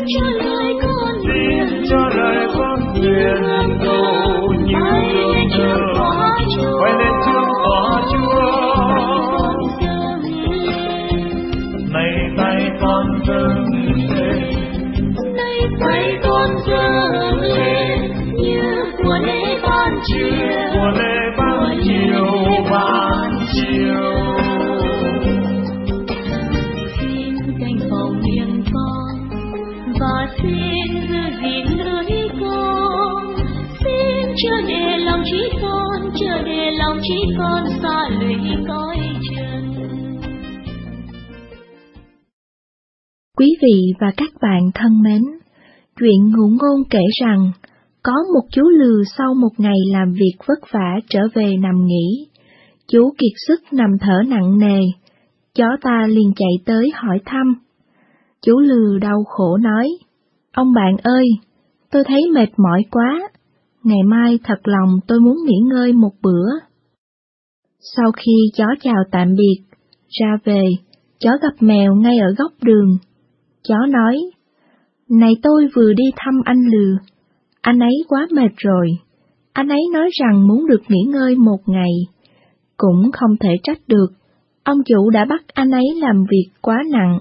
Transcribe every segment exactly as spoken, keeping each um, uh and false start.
cho lời con nguyện, xin cho lời con nguyện cầu nhiều hơn nữa. Quay lên thương có Chúa, này tay con dâng lên, này tay con dâng lên như của lễ ban chiều, của lễ ban chiều, ban chiều. Xin canh phòng niềm con và xin giữ gìn lưới con, xin chớ để lòng trí con, chớ để lòng trí con xa lụy cõi trần. Quý vị và các bạn thân mến, truyện Ngụ Ngôn kể rằng, có một chú lừa sau một ngày làm việc vất vả trở về nằm nghỉ. Chú kiệt sức nằm thở nặng nề, chó ta liền chạy tới hỏi thăm. Chú lừa đau khổ nói, ông bạn ơi, tôi thấy mệt mỏi quá, ngày mai thật lòng tôi muốn nghỉ ngơi một bữa. Sau khi chó chào tạm biệt, ra về, chó gặp mèo ngay ở góc đường. Chó nói, này tôi vừa đi thăm anh lừa, anh ấy quá mệt rồi, anh ấy nói rằng muốn được nghỉ ngơi một ngày. Cũng không thể trách được, ông chủ đã bắt anh ấy làm việc quá nặng.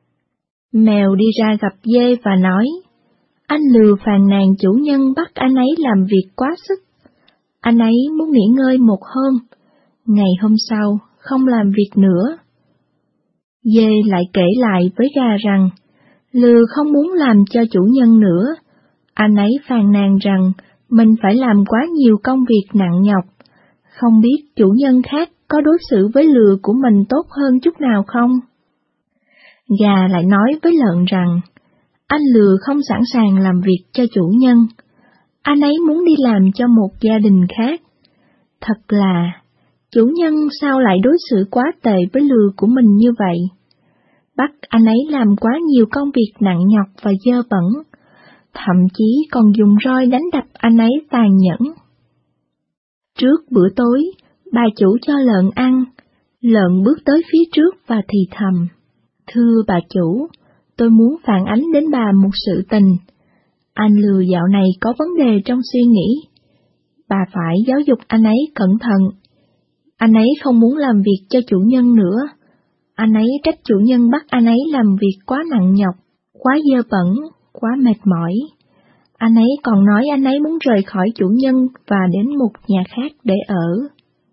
Mèo đi ra gặp dê và nói, anh lừa phàn nàn chủ nhân bắt anh ấy làm việc quá sức. Anh ấy muốn nghỉ ngơi một hôm, ngày hôm sau không làm việc nữa. Dê lại kể lại với gà rằng, lừa không muốn làm cho chủ nhân nữa. Anh ấy phàn nàn rằng mình phải làm quá nhiều công việc nặng nhọc, không biết chủ nhân khác có đối xử với lừa của mình tốt hơn chút nào không? Gà lại nói với lợn rằng, anh lừa không sẵn sàng làm việc cho chủ nhân, anh ấy muốn đi làm cho một gia đình khác. Thật là, chủ nhân sao lại đối xử quá tệ với lừa của mình như vậy? Bắt anh ấy làm quá nhiều công việc nặng nhọc và dơ bẩn, thậm chí còn dùng roi đánh đập anh ấy tàn nhẫn. Trước bữa tối, bà chủ cho lợn ăn, lợn bước tới phía trước và thì thầm, thưa bà chủ, tôi muốn phản ánh đến bà một sự tình. Anh lừa dạo này có vấn đề trong suy nghĩ. Bà phải giáo dục anh ấy cẩn thận. Anh ấy không muốn làm việc cho chủ nhân nữa. Anh ấy trách chủ nhân bắt anh ấy làm việc quá nặng nhọc, quá dơ bẩn, quá mệt mỏi. Anh ấy còn nói anh ấy muốn rời khỏi chủ nhân và đến một nhà khác để ở.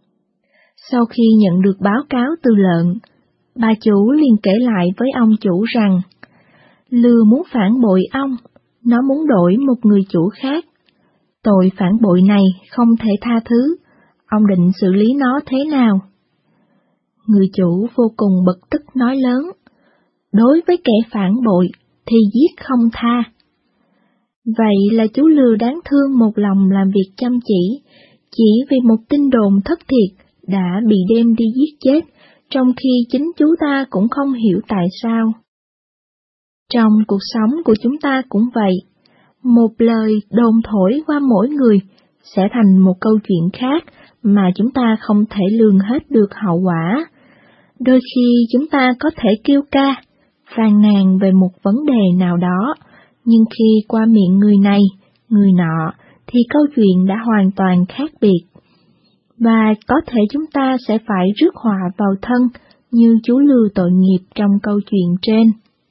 Sau khi nhận được báo cáo từ lợn, bà chủ liền kể lại với ông chủ rằng, lừa muốn phản bội ông, nó muốn đổi một người chủ khác. Tội phản bội này không thể tha thứ, ông định xử lý nó thế nào? Người chủ vô cùng bực tức nói lớn, đối với kẻ phản bội thì giết không tha. Vậy là chú lừa đáng thương một lòng làm việc chăm chỉ, chỉ vì một tin đồn thất thiệt đã bị đem đi giết chết, trong khi chính chú ta cũng không hiểu tại sao. Trong cuộc sống của chúng ta cũng vậy, một lời đồn thổi qua mỗi người sẽ thành một câu chuyện khác mà chúng ta không thể lường hết được hậu quả. Đôi khi chúng ta có thể kêu ca, phàn nàn về một vấn đề nào đó, nhưng khi qua miệng người này, người nọ, thì câu chuyện đã hoàn toàn khác biệt. Và có thể chúng ta sẽ phải rước họa vào thân như chú lừa tội nghiệp trong câu chuyện trên.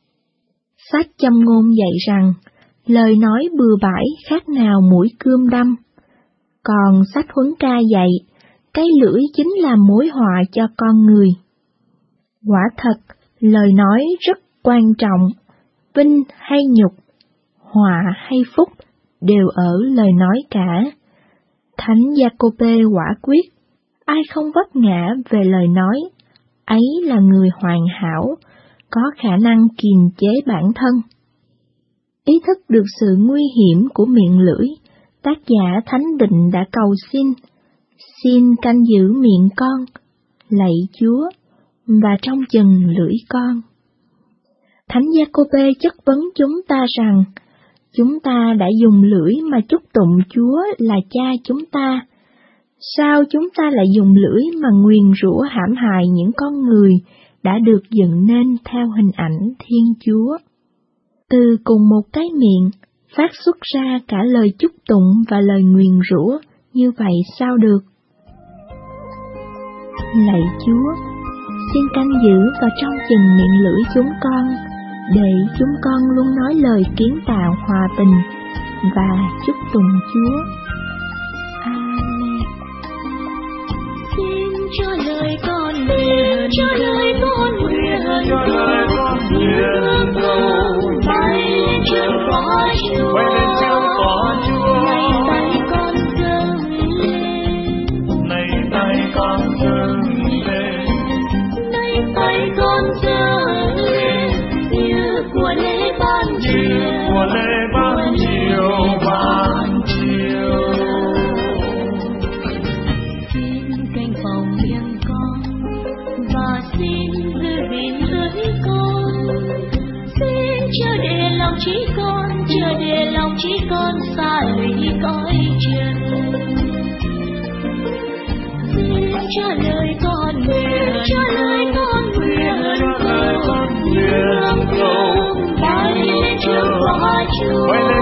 Sách Châm Ngôn dạy rằng, lời nói bừa bãi khác nào mũi cươm đâm. Còn sách Huấn Ca dạy, cái lưỡi chính là mối họa cho con người. Quả thật, lời nói rất quan trọng, vinh hay nhục, họa hay phúc, đều ở lời nói cả. Thánh Giacôbê quả quyết, ai không vấp ngã về lời nói, ấy là người hoàn hảo, có khả năng kiềm chế bản thân. Ý thức được sự nguy hiểm của miệng lưỡi, tác giả Thánh Định đã cầu xin, xin canh giữ miệng con, lạy Chúa, và trong chừng lưỡi con. Thánh Giacôbê chất vấn chúng ta rằng, chúng ta đã dùng lưỡi mà chúc tụng Chúa là Cha chúng ta. Sao chúng ta lại dùng lưỡi mà nguyền rủa hãm hại những con người đã được dựng nên theo hình ảnh Thiên Chúa? Từ cùng một cái miệng, phát xuất ra cả lời chúc tụng và lời nguyền rủa, như vậy sao được? Lạy Chúa, xin canh giữ và trong chừng miệng lưỡi chúng con, để chúng con luôn nói lời kiến tạo hòa bình và chúc tụng Chúa. Amen. Xin cho lời con nguyện, cho lời con nguyện, cho lời con nguyện cầu bay lên trên cõi Chúa, bay lên trên cõi Chúa. Này tay con dâng lên, này tay con dâng lên, này tay con dâng lên, như của lễ ban chiều, của lễ ban chiều, ban chiều. Xin canh phòng miệng con và xin giữ gìn lưỡi con, xin chớ để lòng trí con, chớ để lòng trí con xa lìa cõi trần. Xin cho lời con nguyện, cho lời con nguyện, cho lời con nguyện cầu bay lên trên cõi Chúa.